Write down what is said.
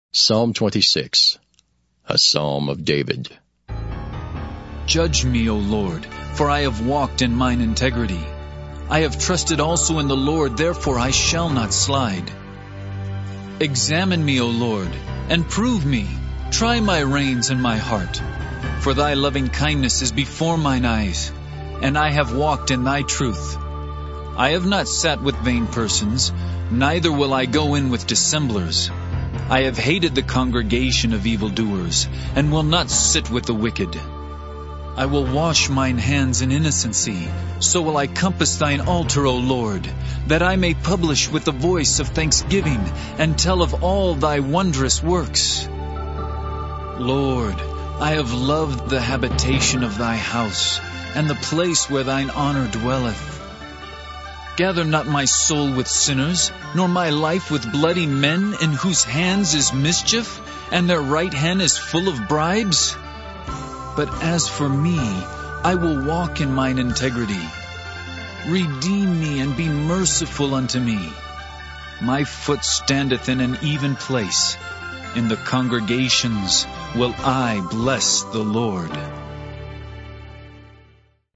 Psalm 26, a psalm of David. Judge me, O Lord, for I have walked in mine integrity. I have trusted also in the Lord, therefore I shall not slide. Examine me, O Lord, and prove me. Try my reins and my heart. For thy loving kindness is before mine eyes, and I have walked in thy truth. I have not sat with vain persons, neither will I go in with dissemblers. I have hated the congregation of evildoers, and will not sit with the wicked. I will wash mine hands in innocency, so will I compass thine altar, O Lord, that I may publish with the voice of thanksgiving, and tell of all thy wondrous works. Lord, I have loved the habitation of thy house, and the place where thine honor dwelleth. Gather not my soul with sinners, nor my life with bloody men, in whose hands is mischief, and their right hand is full of bribes. But as for me, I will walk in mine integrity. Redeem me and be merciful unto me. My foot standeth in an even place. In the congregations will I bless the Lord.